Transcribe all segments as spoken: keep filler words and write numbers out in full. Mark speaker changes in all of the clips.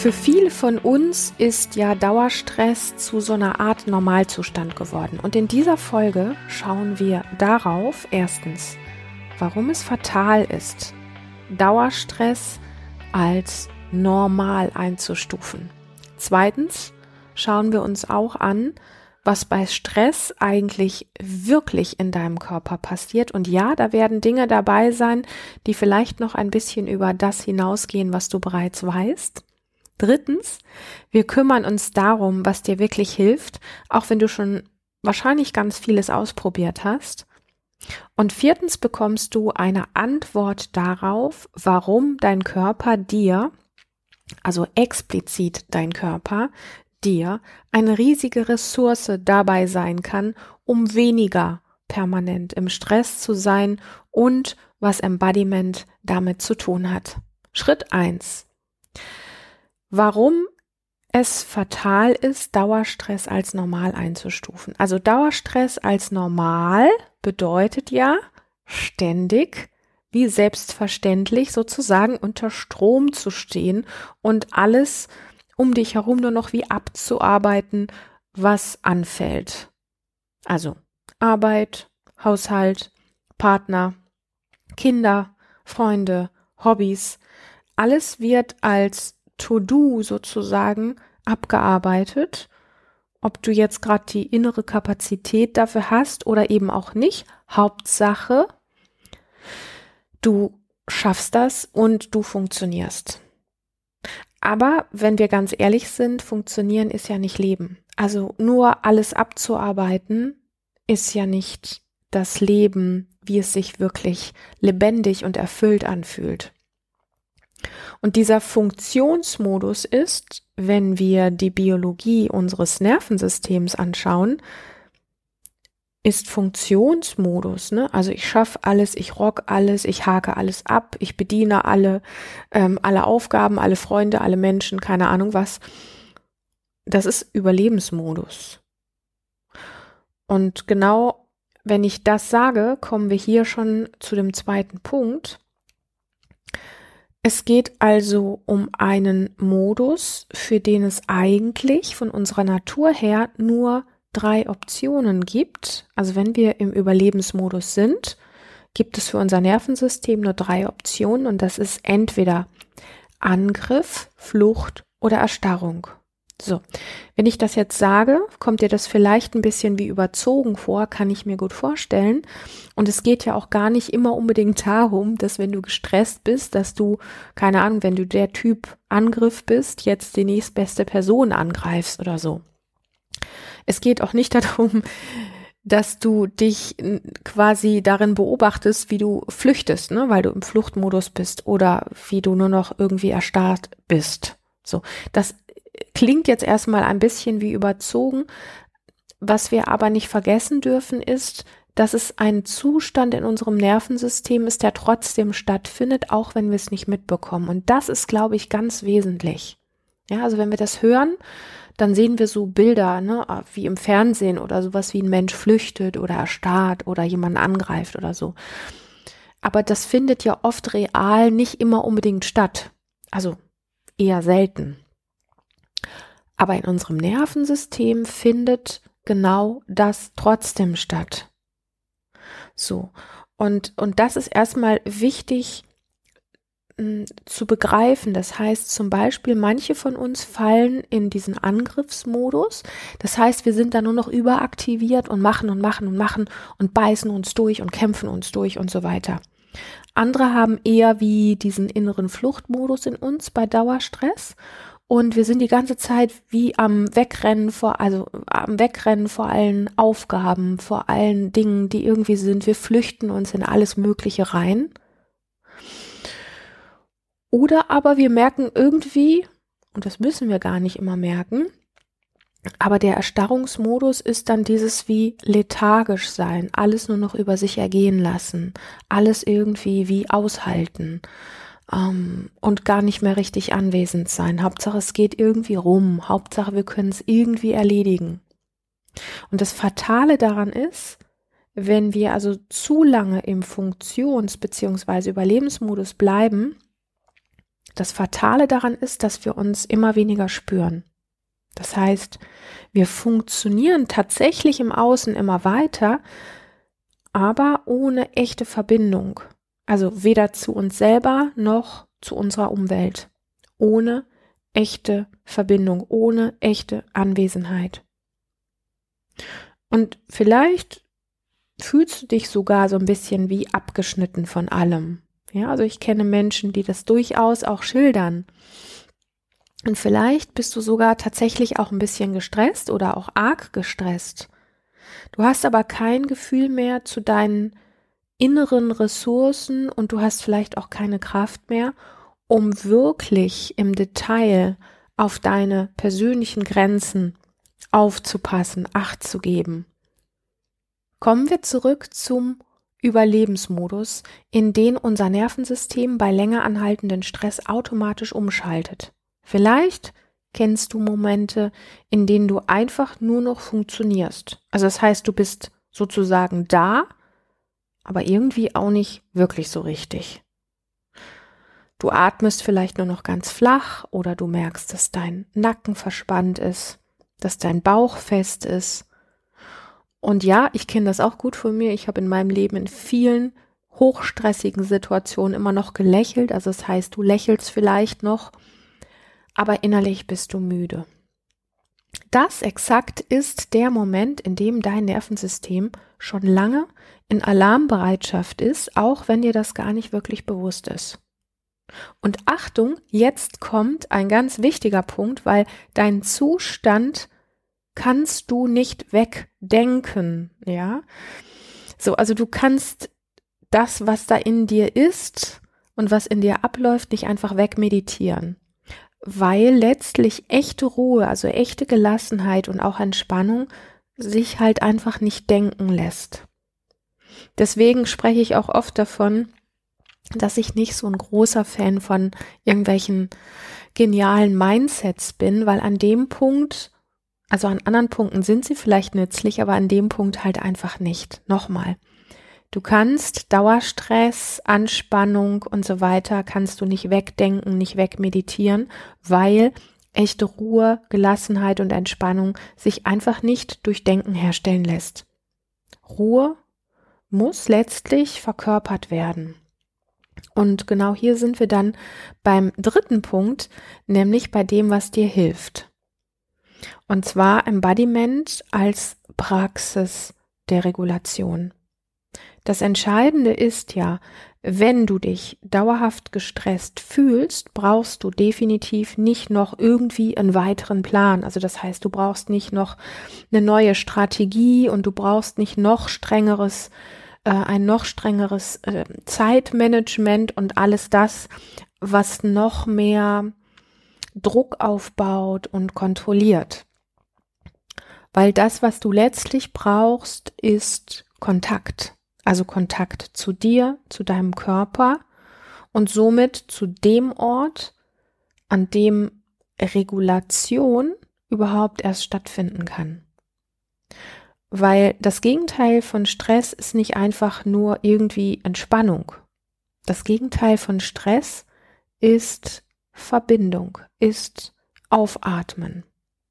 Speaker 1: Für viele von uns ist ja Dauerstress zu so einer Art Normalzustand geworden. Und in dieser Folge schauen wir darauf, erstens, warum es fatal ist, Dauerstress als normal einzustufen. Zweitens schauen wir uns auch an, was bei Stress eigentlich wirklich in deinem Körper passiert. Und ja, da werden Dinge dabei sein, die vielleicht noch ein bisschen über das hinausgehen, was du bereits weißt. Drittens, wir kümmern uns darum, was dir wirklich hilft, auch wenn du schon wahrscheinlich ganz vieles ausprobiert hast. Und viertens bekommst du eine Antwort darauf, warum dein Körper dir, also explizit dein Körper, dir eine riesige Ressource dabei sein kann, um weniger permanent im Stress zu sein und was Embodiment damit zu tun hat. Schritt eins. Warum es fatal ist, Dauerstress als normal einzustufen. Also Dauerstress als normal bedeutet ja ständig, wie selbstverständlich sozusagen unter Strom zu stehen und alles um dich herum nur noch wie abzuarbeiten, was anfällt. Also Arbeit, Haushalt, Partner, Kinder, Freunde, Hobbys, alles wird als To-Do sozusagen abgearbeitet, ob du jetzt gerade die innere Kapazität dafür hast oder eben auch nicht. Hauptsache, du schaffst das und du funktionierst. Aber wenn wir ganz ehrlich sind, funktionieren ist ja nicht Leben. Also nur alles abzuarbeiten ist ja nicht das Leben, wie es sich wirklich lebendig und erfüllt anfühlt. Und dieser Funktionsmodus ist, wenn wir die Biologie unseres Nervensystems anschauen, ist Funktionsmodus, ne? Also ich schaffe alles, ich rock alles, ich hake alles ab, ich bediene alle, ähm, alle Aufgaben, alle Freunde, alle Menschen, keine Ahnung was. Das ist Überlebensmodus. Und genau, wenn ich das sage, kommen wir hier schon zu dem zweiten Punkt. Es geht also um einen Modus, für den es eigentlich von unserer Natur her nur drei Optionen gibt. Also wenn wir im Überlebensmodus sind, gibt es für unser Nervensystem nur drei Optionen und das ist entweder Angriff, Flucht oder Erstarrung. So, wenn ich das jetzt sage, kommt dir das vielleicht ein bisschen wie überzogen vor, kann ich mir gut vorstellen. Und es geht ja auch gar nicht immer unbedingt darum, dass wenn du gestresst bist, dass du, keine Ahnung, wenn du der Typ Angriff bist, jetzt die nächstbeste Person angreifst oder so. Es geht auch nicht darum, dass du dich quasi darin beobachtest, wie du flüchtest, ne, weil du im Fluchtmodus bist oder wie du nur noch irgendwie erstarrt bist. So, das klingt jetzt erstmal ein bisschen wie überzogen. Was wir aber nicht vergessen dürfen ist, dass es ein Zustand in unserem Nervensystem ist, der trotzdem stattfindet, auch wenn wir es nicht mitbekommen. Und das ist, glaube ich, ganz wesentlich. Ja, also wenn wir das hören, dann sehen wir so Bilder, ne, wie im Fernsehen oder sowas wie ein Mensch flüchtet oder erstarrt oder jemanden angreift oder so. Aber das findet ja oft real nicht immer unbedingt statt. Also eher selten. Aber in unserem Nervensystem findet genau das trotzdem statt. So. Und, und das ist erstmal wichtig mh, zu begreifen. Das heißt zum Beispiel, manche von uns fallen in diesen Angriffsmodus. Das heißt, wir sind da nur noch überaktiviert und machen und machen und machen und beißen uns durch und kämpfen uns durch und so weiter. Andere haben eher wie diesen inneren Fluchtmodus in uns bei Dauerstress. Und wir sind die ganze Zeit wie am Wegrennen vor, also am Wegrennen vor allen Aufgaben, vor allen Dingen, die irgendwie sind. Wir flüchten uns in alles Mögliche rein. Oder aber wir merken irgendwie, und das müssen wir gar nicht immer merken, aber der Erstarrungsmodus ist dann dieses wie lethargisch sein, alles nur noch über sich ergehen lassen, alles irgendwie wie aushalten. Um, und gar nicht mehr richtig anwesend sein. Hauptsache, es geht irgendwie rum. Hauptsache, wir können es irgendwie erledigen. Und das Fatale daran ist, wenn wir also zu lange im Funktions- bzw. Überlebensmodus bleiben, das Fatale daran ist, dass wir uns immer weniger spüren. Das heißt, wir funktionieren tatsächlich im Außen immer weiter, aber ohne echte Verbindung. Also weder zu uns selber noch zu unserer Umwelt. Ohne echte Verbindung, ohne echte Anwesenheit. Und vielleicht fühlst du dich sogar so ein bisschen wie abgeschnitten von allem. Ja, also ich kenne Menschen, die das durchaus auch schildern. Und vielleicht bist du sogar tatsächlich auch ein bisschen gestresst oder auch arg gestresst. Du hast aber kein Gefühl mehr zu deinen inneren Ressourcen und du hast vielleicht auch keine Kraft mehr, um wirklich im Detail auf deine persönlichen Grenzen aufzupassen, Acht zu geben. Kommen wir zurück zum Überlebensmodus, in den unser Nervensystem bei länger anhaltenden Stress automatisch umschaltet. Vielleicht kennst du Momente, in denen du einfach nur noch funktionierst. Also das heißt, du bist sozusagen da, aber irgendwie auch nicht wirklich so richtig. Du atmest vielleicht nur noch ganz flach oder du merkst, dass dein Nacken verspannt ist, dass dein Bauch fest ist. Und ja, ich kenne das auch gut von mir. Ich habe in meinem Leben in vielen hochstressigen Situationen immer noch gelächelt. Also das heißt, du lächelst vielleicht noch, aber innerlich bist du müde. Das exakt ist der Moment, in dem dein Nervensystem schon lange in Alarmbereitschaft ist, auch wenn dir das gar nicht wirklich bewusst ist. Und Achtung, jetzt kommt ein ganz wichtiger Punkt, weil dein Zustand kannst du nicht wegdenken, ja? So, also du kannst das, was da in dir ist und was in dir abläuft, nicht einfach wegmeditieren, weil letztlich echte Ruhe, also echte Gelassenheit und auch Entspannung sich halt einfach nicht denken lässt. Deswegen spreche ich auch oft davon, dass ich nicht so ein großer Fan von irgendwelchen genialen Mindsets bin, weil an dem Punkt, also an anderen Punkten sind sie vielleicht nützlich, aber an dem Punkt halt einfach nicht. Nochmal, du kannst Dauerstress, Anspannung und so weiter, kannst du nicht wegdenken, nicht wegmeditieren, weil echte Ruhe, Gelassenheit und Entspannung sich einfach nicht durch Denken herstellen lässt. Ruhe muss letztlich verkörpert werden. Und genau hier sind wir dann beim dritten Punkt, nämlich bei dem, was dir hilft. Und zwar Embodiment als Praxis der Regulation. Das Entscheidende ist ja, wenn du dich dauerhaft gestresst fühlst, brauchst du definitiv nicht noch irgendwie einen weiteren Plan. Also das heißt, du brauchst nicht noch eine neue Strategie und du brauchst nicht noch strengeres ein noch strengeres äh, Zeitmanagement und alles das, was noch mehr Druck aufbaut und kontrolliert. Weil das, was du letztlich brauchst, ist Kontakt. Also Kontakt zu dir, zu deinem Körper und somit zu dem Ort, an dem Regulation überhaupt erst stattfinden kann. Weil das Gegenteil von Stress ist nicht einfach nur irgendwie Entspannung. Das Gegenteil von Stress ist Verbindung, ist Aufatmen.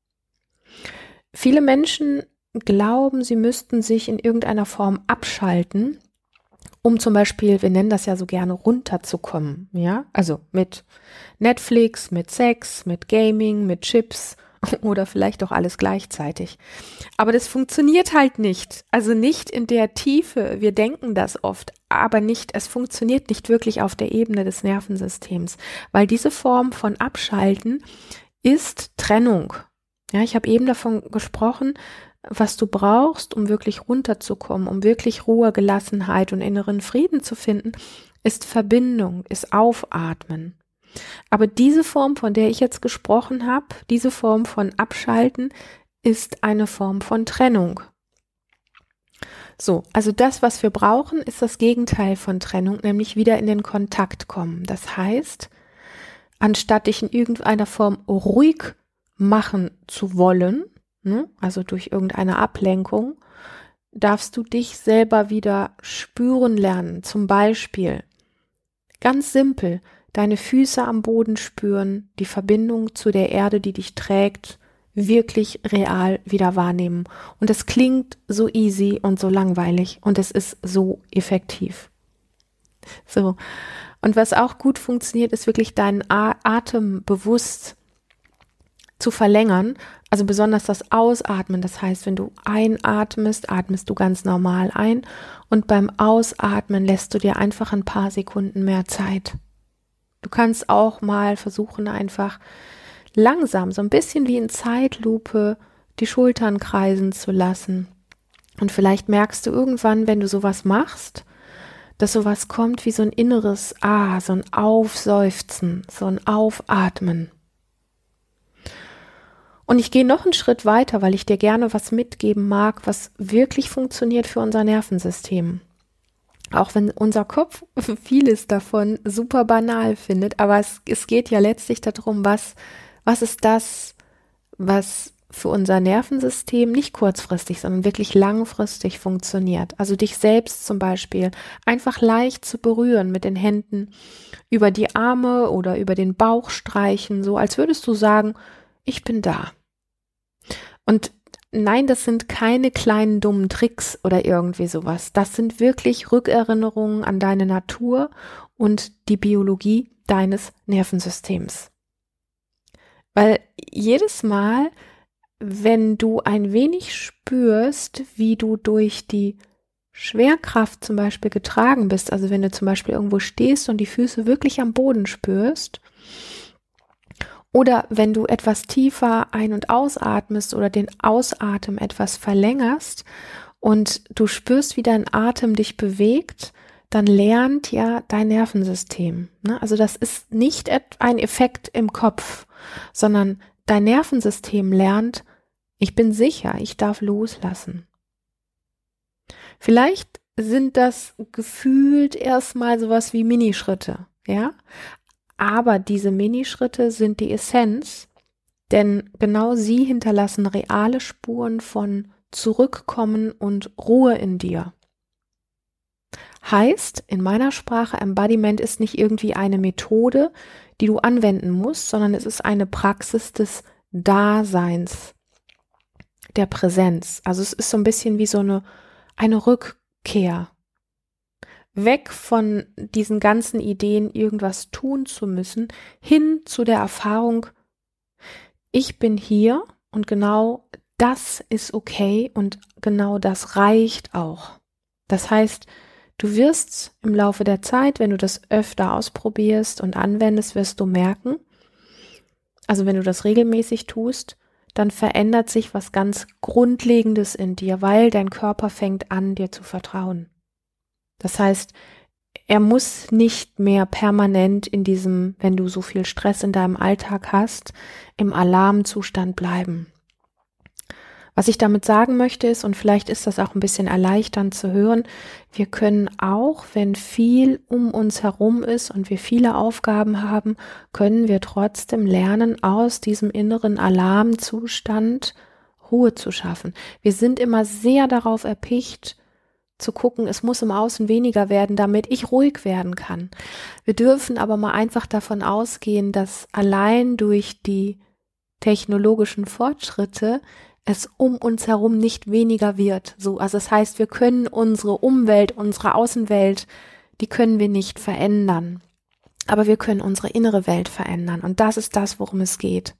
Speaker 1: Viele Menschen glauben, sie müssten sich in irgendeiner Form abschalten, um zum Beispiel, wir nennen das ja so gerne, runterzukommen. Ja, also mit Netflix, mit Sex, mit Gaming, mit Chips oder vielleicht auch alles gleichzeitig. Aber das funktioniert halt nicht. Also nicht in der Tiefe. Wir denken das oft, aber nicht, es funktioniert nicht wirklich auf der Ebene des Nervensystems, weil diese Form von Abschalten ist Trennung. Ja, ich habe eben davon gesprochen, was du brauchst, um wirklich runterzukommen, um wirklich Ruhe, Gelassenheit und inneren Frieden zu finden, ist Verbindung, ist Aufatmen. Aber diese Form, von der ich jetzt gesprochen habe, diese Form von Abschalten, ist eine Form von Trennung. So, also das, was wir brauchen, ist das Gegenteil von Trennung, nämlich wieder in den Kontakt kommen. Das heißt, anstatt dich in irgendeiner Form ruhig machen zu wollen, ne, also durch irgendeine Ablenkung, darfst du dich selber wieder spüren lernen. Zum Beispiel, ganz simpel, deine Füße am Boden spüren, die Verbindung zu der Erde, die dich trägt, wirklich real wieder wahrnehmen. Und es klingt so easy und so langweilig und es ist so effektiv. So. Und was auch gut funktioniert, ist wirklich deinen Atem bewusst zu verlängern, also besonders das Ausatmen. Das heißt, wenn du einatmest, atmest du ganz normal ein und beim Ausatmen lässt du dir einfach ein paar Sekunden mehr Zeit. Du kannst auch mal versuchen, einfach langsam, so ein bisschen wie in Zeitlupe, die Schultern kreisen zu lassen. Und vielleicht merkst du irgendwann, wenn du sowas machst, dass sowas kommt wie so ein inneres Ah, so ein Aufseufzen, so ein Aufatmen. Und ich gehe noch einen Schritt weiter, weil ich dir gerne was mitgeben mag, was wirklich funktioniert für unser Nervensystem. Auch wenn unser Kopf vieles davon super banal findet, aber es, es geht ja letztlich darum, was, was ist das, was für unser Nervensystem nicht kurzfristig, sondern wirklich langfristig funktioniert. Also dich selbst zum Beispiel einfach leicht zu berühren mit den Händen über die Arme oder über den Bauch streichen, so als würdest du sagen, ich bin da. Und nein, das sind keine kleinen dummen Tricks oder irgendwie sowas. Das sind wirklich Rückerinnerungen an deine Natur und die Biologie deines Nervensystems. Weil jedes Mal, wenn du ein wenig spürst, wie du durch die Schwerkraft zum Beispiel getragen bist, also wenn du zum Beispiel irgendwo stehst und die Füße wirklich am Boden spürst, oder wenn du etwas tiefer ein- und ausatmest oder den Ausatmen etwas verlängerst und du spürst, wie dein Atem dich bewegt, dann lernt ja dein Nervensystem. Ne? Also das ist nicht ein Effekt im Kopf, sondern dein Nervensystem lernt, ich bin sicher, ich darf loslassen. Vielleicht sind das gefühlt erstmal sowas wie Minischritte, ja? Aber diese Minischritte sind die Essenz, denn genau sie hinterlassen reale Spuren von Zurückkommen und Ruhe in dir. Heißt, in meiner Sprache, Embodiment ist nicht irgendwie eine Methode, die du anwenden musst, sondern es ist eine Praxis des Daseins, der Präsenz. Also es ist so ein bisschen wie so eine, eine Rückkehr. Weg von diesen ganzen Ideen, irgendwas tun zu müssen, hin zu der Erfahrung, ich bin hier und genau das ist okay und genau das reicht auch. Das heißt, du wirst im Laufe der Zeit, wenn du das öfter ausprobierst und anwendest, wirst du merken, also wenn du das regelmäßig tust, dann verändert sich was ganz Grundlegendes in dir, weil dein Körper fängt an, dir zu vertrauen. Das heißt, er muss nicht mehr permanent in diesem, wenn du so viel Stress in deinem Alltag hast, im Alarmzustand bleiben. Was ich damit sagen möchte ist, und vielleicht ist das auch ein bisschen erleichternd zu hören, wir können auch, wenn viel um uns herum ist und wir viele Aufgaben haben, können wir trotzdem lernen, aus diesem inneren Alarmzustand Ruhe zu schaffen. Wir sind immer sehr darauf erpicht, zu gucken, es muss im Außen weniger werden, damit ich ruhig werden kann. Wir dürfen aber mal einfach davon ausgehen, dass allein durch die technologischen Fortschritte es um uns herum nicht weniger wird. So, also das heißt, wir können unsere Umwelt, unsere Außenwelt, die können wir nicht verändern. Aber wir können unsere innere Welt verändern. Und das ist das, worum es geht.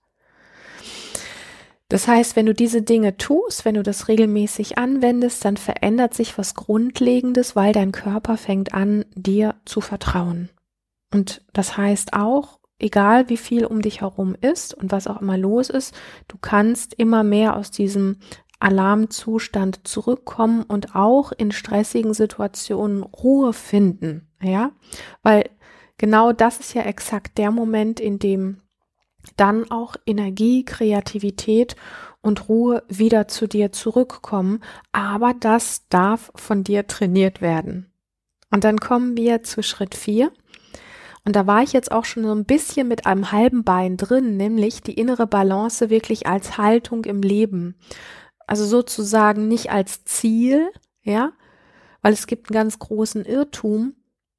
Speaker 1: Das heißt, wenn du diese Dinge tust, wenn du das regelmäßig anwendest, dann verändert sich was Grundlegendes, weil dein Körper fängt an, dir zu vertrauen. Und das heißt auch, egal wie viel um dich herum ist und was auch immer los ist, du kannst immer mehr aus diesem Alarmzustand zurückkommen und auch in stressigen Situationen Ruhe finden, ja, weil genau das ist ja exakt der Moment, in dem dann auch Energie, Kreativität und Ruhe wieder zu dir zurückkommen, aber das darf von dir trainiert werden. Und dann kommen wir zu Schritt vier. Und da war ich jetzt auch schon so ein bisschen mit einem halben Bein drin, nämlich die innere Balance wirklich als Haltung im Leben. Also sozusagen nicht als Ziel, ja, weil es gibt einen ganz großen Irrtum,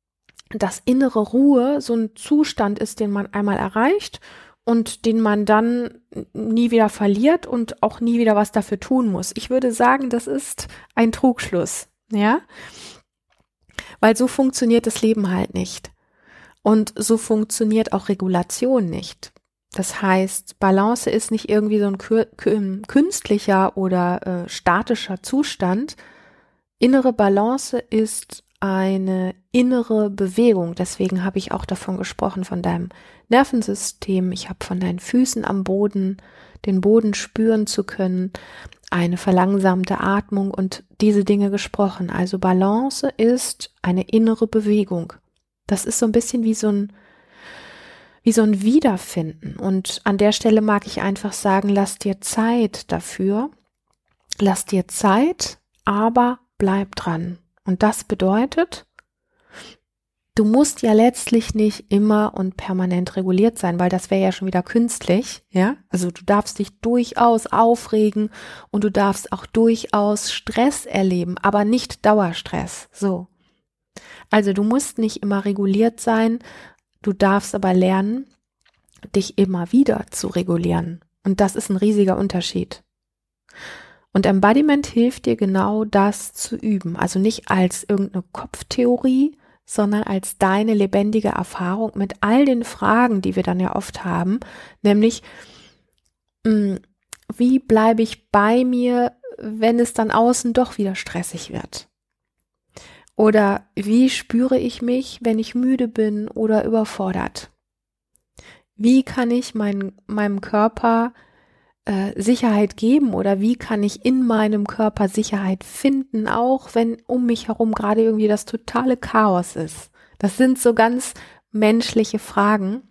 Speaker 1: dass innere Ruhe so ein Zustand ist, den man einmal erreicht und den man dann nie wieder verliert und auch nie wieder was dafür tun muss. Ich würde sagen, das ist ein Trugschluss, ja, weil so funktioniert das Leben halt nicht. Und so funktioniert auch Regulation nicht. Das heißt, Balance ist nicht irgendwie so ein künstlicher oder äh, statischer Zustand. Innere Balance ist eine innere Bewegung. Deswegen habe ich auch davon gesprochen, von deinem Nervensystem. Ich habe von deinen Füßen am Boden, den Boden spüren zu können, eine verlangsamte Atmung und diese Dinge gesprochen. Also Balance ist eine innere Bewegung. Das ist so ein bisschen wie so ein, wie so ein Wiederfinden. Und an der Stelle mag ich einfach sagen, lass dir Zeit dafür. Lass dir Zeit, aber bleib dran. Und das bedeutet, du musst ja letztlich nicht immer und permanent reguliert sein, weil das wäre ja schon wieder künstlich, ja? Also du darfst dich durchaus aufregen und du darfst auch durchaus Stress erleben, aber nicht Dauerstress, so. Also du musst nicht immer reguliert sein, du darfst aber lernen, dich immer wieder zu regulieren. Und das ist ein riesiger Unterschied. Und Embodiment hilft dir genau das zu üben. Also nicht als irgendeine Kopftheorie, sondern als deine lebendige Erfahrung mit all den Fragen, die wir dann ja oft haben, nämlich, wie bleibe ich bei mir, wenn es dann außen doch wieder stressig wird? Oder wie spüre ich mich, wenn ich müde bin oder überfordert? Wie kann ich mein, meinem Körper äh, Sicherheit geben oder wie kann ich in meinem Körper Sicherheit finden, auch wenn um mich herum gerade irgendwie das totale Chaos ist? Das sind so ganz menschliche Fragen.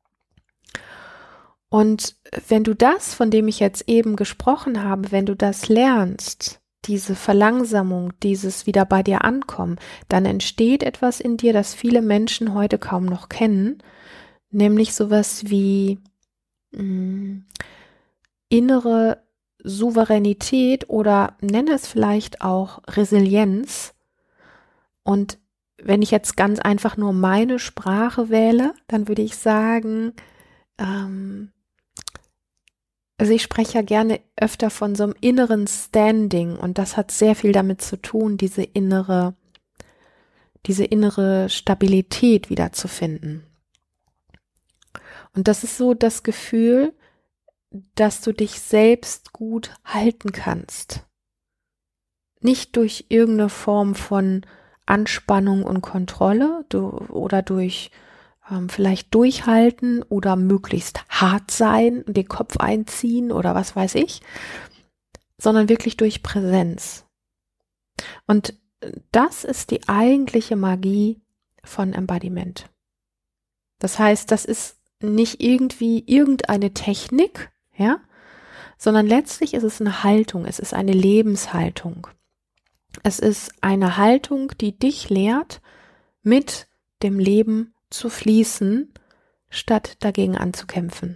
Speaker 1: Und wenn du das, von dem ich jetzt eben gesprochen habe, wenn du das lernst, diese Verlangsamung, dieses wieder bei dir ankommen, dann entsteht etwas in dir, das viele Menschen heute kaum noch kennen, nämlich sowas wie mh, innere Souveränität oder nenne es vielleicht auch Resilienz. Und wenn ich jetzt ganz einfach nur meine Sprache wähle, dann würde ich sagen, ähm, also ich spreche ja gerne öfter von so einem inneren Standing und das hat sehr viel damit zu tun, diese innere, diese innere Stabilität wiederzufinden. Und das ist so das Gefühl, dass du dich selbst gut halten kannst. Nicht durch irgendeine Form von Anspannung und Kontrolle du, oder durch ähm, vielleicht durchhalten oder möglichst hart sein, den Kopf einziehen oder was weiß ich, sondern wirklich durch Präsenz. Und das ist die eigentliche Magie von Embodiment. Das heißt, das ist nicht irgendwie irgendeine Technik, ja, sondern letztlich ist es eine Haltung, es ist eine Lebenshaltung. Es ist eine Haltung, die dich lehrt, mit dem Leben zu fließen, statt dagegen anzukämpfen.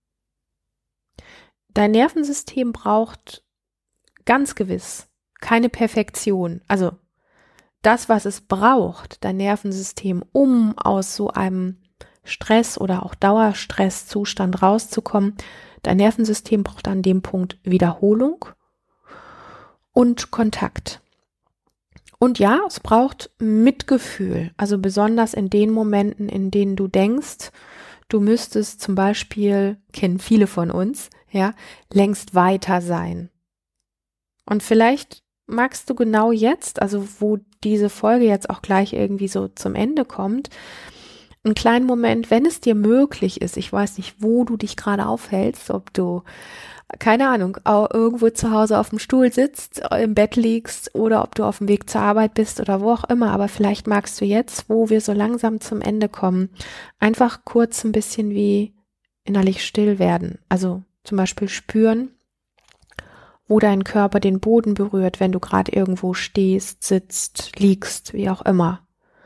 Speaker 1: Dein Nervensystem braucht ganz gewiss keine Perfektion. Also das, was es braucht, dein Nervensystem, um aus so einem Stress- oder auch Dauerstresszustand rauszukommen, dein Nervensystem braucht an dem Punkt Wiederholung und Kontakt. Und ja, es braucht Mitgefühl, also besonders in den Momenten, in denen du denkst, du müsstest zum Beispiel, kennen viele von uns, ja, längst weiter sein. Und vielleicht magst du genau jetzt, also wo diese Folge jetzt auch gleich irgendwie so zum Ende kommt, einen kleinen Moment, wenn es dir möglich ist, ich weiß nicht, wo du dich gerade aufhältst, ob du, keine Ahnung, irgendwo zu Hause auf dem Stuhl sitzt, im Bett liegst oder ob du auf dem Weg zur Arbeit bist oder wo auch immer, aber vielleicht magst du jetzt, wo wir so langsam zum Ende kommen, einfach kurz ein bisschen wie innerlich still werden. Also zum Beispiel spüren, wo dein Körper den Boden berührt, wenn du gerade irgendwo stehst, sitzt, liegst, wie auch immer.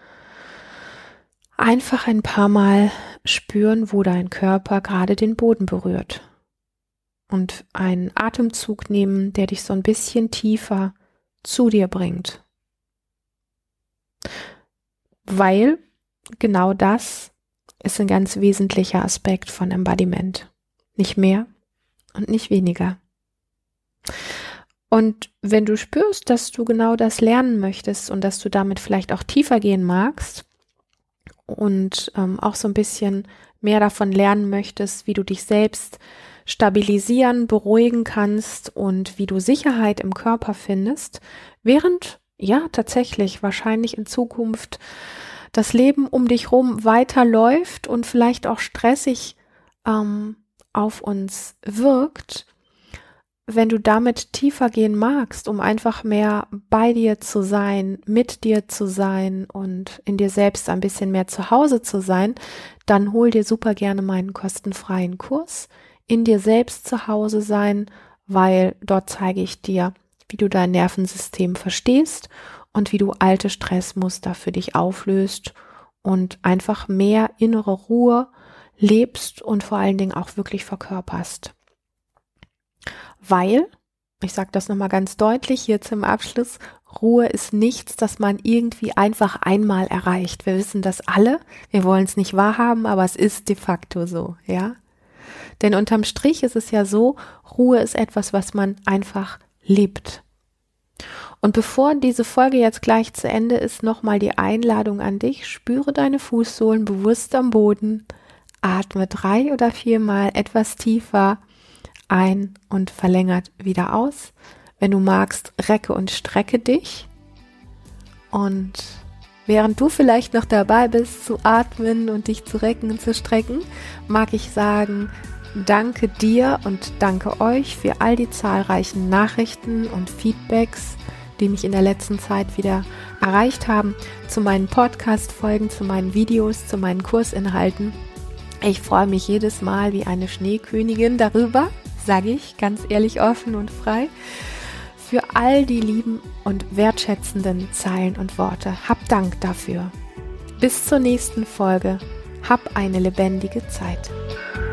Speaker 1: Einfach ein paar Mal spüren, wo dein Körper gerade den Boden berührt. Und einen Atemzug nehmen, der dich so ein bisschen tiefer zu dir bringt. Weil genau das ist ein ganz wesentlicher Aspekt von Embodiment. Nicht mehr und nicht weniger. Und wenn du spürst, dass du genau das lernen möchtest und dass du damit vielleicht auch tiefer gehen magst und ähm, auch so ein bisschen mehr davon lernen möchtest, wie du dich selbst stabilisieren, beruhigen kannst und wie du Sicherheit im Körper findest, während ja tatsächlich wahrscheinlich in Zukunft das Leben um dich rum weiterläuft und vielleicht auch stressig ähm, auf uns wirkt, wenn du damit tiefer gehen magst, um einfach mehr bei dir zu sein, mit dir zu sein und in dir selbst ein bisschen mehr zu Hause zu sein, dann hol dir super gerne meinen kostenfreien Kurs in dir selbst zu Hause sein, weil dort zeige ich dir, wie du dein Nervensystem verstehst und wie du alte Stressmuster für dich auflöst und einfach mehr innere Ruhe lebst und vor allen Dingen auch wirklich verkörperst. Weil, ich sage das nochmal ganz deutlich hier zum Abschluss, Ruhe ist nichts, das man irgendwie einfach einmal erreicht. Wir wissen das alle, wir wollen es nicht wahrhaben, aber es ist de facto so, ja. Denn unterm Strich ist es ja so, Ruhe ist etwas, was man einfach lebt. Und bevor diese Folge jetzt gleich zu Ende ist, nochmal die Einladung an dich, spüre deine Fußsohlen bewusst am Boden, atme drei oder viermal etwas tiefer ein und verlängert wieder aus. Wenn du magst, recke und strecke dich. Und während du vielleicht noch dabei bist, zu atmen und dich zu recken und zu strecken, mag ich sagen, danke dir und danke euch für all die zahlreichen Nachrichten und Feedbacks, die mich in der letzten Zeit wieder erreicht haben, zu meinen Podcast-Folgen, zu meinen Videos, zu meinen Kursinhalten. Ich freue mich jedes Mal wie eine Schneekönigin darüber, sage ich ganz ehrlich, offen und frei, für all die lieben und wertschätzenden Zeilen und Worte. Hab Dank dafür. Bis zur nächsten Folge. Hab eine lebendige Zeit.